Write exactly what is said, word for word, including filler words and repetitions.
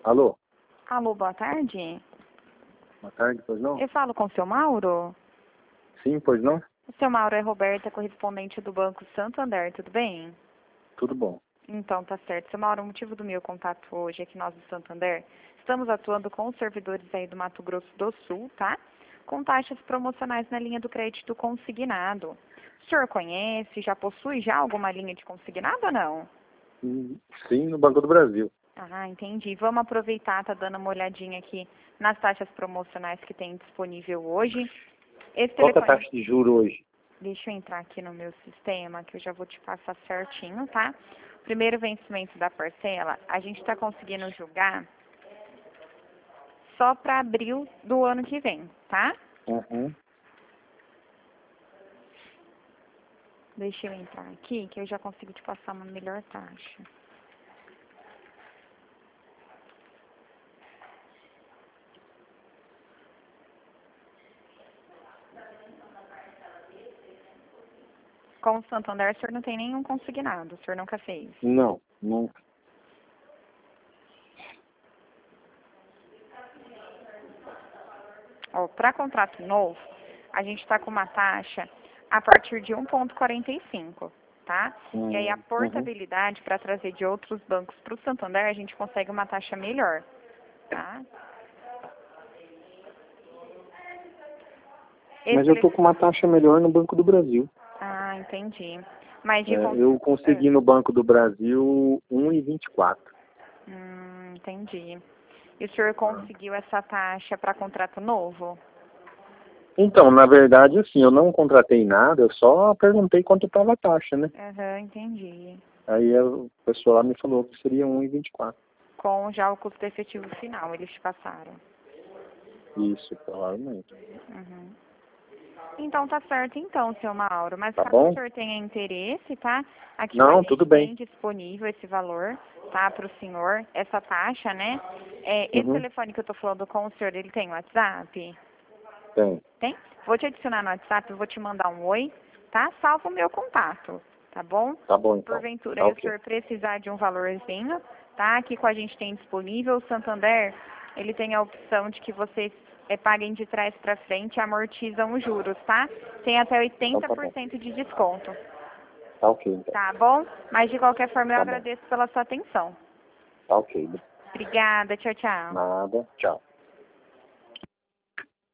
Alô? Alô, boa tarde. Boa tarde, pois não? Eu falo com o seu Mauro? Sim, pois não? O seu Mauro é Roberta, correspondente do Banco Santander, tudo bem? Tudo bom. Então, tá certo. Seu Mauro, o motivo do meu contato hoje é que nós do Santander estamos atuando com os servidores aí do Mato Grosso do Sul, tá? Com taxas promocionais na linha do crédito consignado. O senhor conhece, já possui já alguma linha de consignado ou não? Hum, Sim, no Banco do Brasil. Ah, entendi. Vamos aproveitar, tá dando uma olhadinha aqui nas taxas promocionais que tem disponível hoje. Esse Qual que é a telefone... taxa de juro hoje? Deixa eu entrar aqui no meu sistema, que eu já vou te passar certinho, tá? Primeiro vencimento da parcela, a gente está conseguindo julgar só para abril do ano que vem, tá? Uhum. Deixa eu entrar aqui, que eu já consigo te passar uma melhor taxa. Com o Santander, o senhor não tem nenhum consignado, o senhor nunca fez. Não, nunca. Ó, para contrato novo, a gente está com uma taxa a partir de um vírgula quarenta e cinco, tá? Hum, E aí a Uhum. portabilidade para trazer de outros bancos para o Santander, a gente consegue uma taxa melhor, tá? Mas Esse eu tô com uma taxa melhor no Banco do Brasil. Ah, entendi. Mas de É, cons... eu consegui ah, no Banco do Brasil um vírgula vinte e quatro. hum, entendi. E o senhor conseguiu essa taxa para contrato novo? Então, na verdade, assim, eu não contratei nada, eu só perguntei quanto estava a taxa, né? Aham, entendi. Aí o pessoal lá me falou que seria um vírgula vinte e quatro. Com já o custo efetivo final, eles te passaram. Isso, provavelmente. Uhum. Então tá certo então, seu Mauro. Mas Tá caso o bom? senhor tenha interesse, tá? Aqui a Não, tudo gente bem. tem disponível esse valor, tá? Para o senhor, essa taxa, né? É, esse Uhum. telefone que eu tô falando com o senhor, ele tem WhatsApp? Tem. Tem? Vou te adicionar no WhatsApp, eu vou te mandar um oi, tá? Salva o meu contato, tá bom? Tá bom, então. Porventura, Tá aí o ok. senhor precisar de um valorzinho, tá? Aqui com a gente tem disponível. O Santander, ele tem a opção de que vocês é, paguem de trás para frente e amortizam os juros, tá? Tem até Então oitenta tá por bom. cento de desconto, Tá ok, então. tá bom? Mas de qualquer forma, eu Tá bom. agradeço pela sua atenção. Tá ok. Obrigada, tchau, tchau. Nada. Tchau.